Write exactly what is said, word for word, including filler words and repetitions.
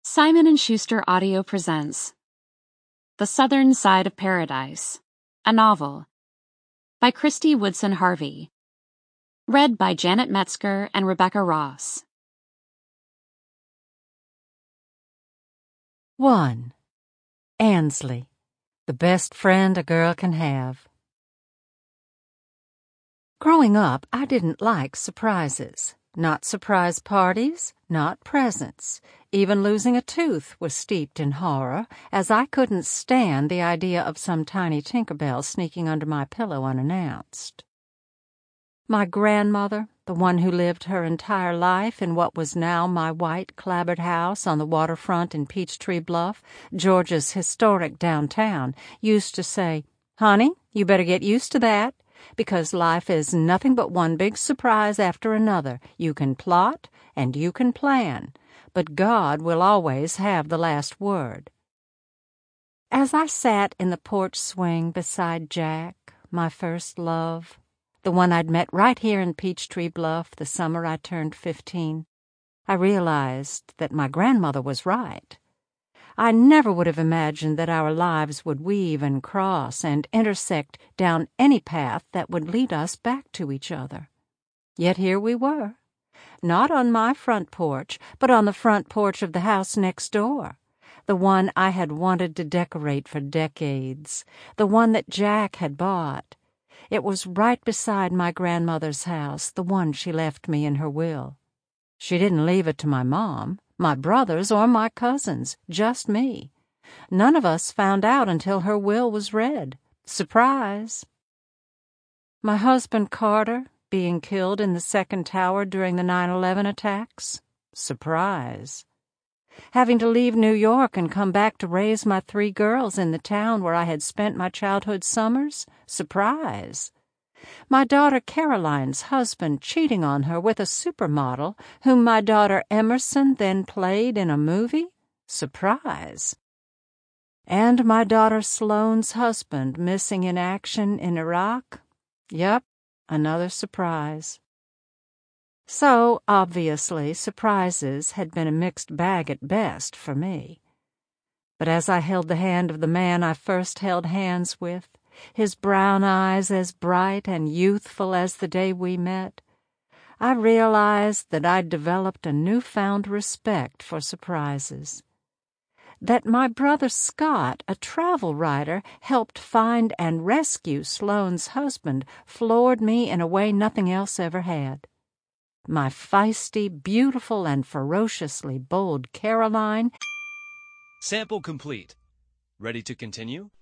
Simon and Schuster Audio presents The Southern Side of Paradise, a novel, by Christy Woodson Harvey. Read by Janet Metzger and Rebecca Ross. one. Ansley, the best friend a girl can have. Growing up, I didn't like surprises. Not surprise parties, not presents. Even losing a tooth was steeped in horror, as I couldn't stand the idea of some tiny Tinkerbell sneaking under my pillow unannounced. My grandmother, the one who lived her entire life in what was now my white clapboard house on the waterfront in Peachtree Bluff, Georgia's historic downtown, used to say, "Honey, you better get used to that, because life is nothing but one big surprise after another. You can plot and you can plan, but God will always have the last word." As I sat in the porch swing beside Jack, my first love, the one I'd met right here in Peachtree Bluff the summer I turned fifteen, I realized that my grandmother was right. I never would have imagined that our lives would weave and cross and intersect down any path that would lead us back to each other. Yet here we were, not on my front porch, but on the front porch of the house next door, the one I had wanted to decorate for decades, the one that Jack had bought. It was right beside my grandmother's house, the one she left me in her will. She didn't leave it to my mom, my brothers, or my cousins, just me. None of us found out until her will was read. Surprise! My husband Carter being killed in the second tower during the nine eleven attacks? Surprise! Having to leave New York and come back to raise my three girls in the town where I had spent my childhood summers? Surprise! My daughter Caroline's husband cheating on her with a supermodel whom my daughter Emerson then played in a movie? Surprise! And my daughter Sloane's husband missing in action in Iraq? Yep, another surprise. So, obviously, surprises had been a mixed bag at best for me. But as I held the hand of the man I first held hands with, his brown eyes as bright and youthful as the day we met, I realized that I'd developed a newfound respect for surprises. That my brother Scott, a travel writer, helped find and rescue Sloane's husband floored me in a way nothing else ever had. My feisty, beautiful, and ferociously bold Caroline. Sample complete. Ready to continue?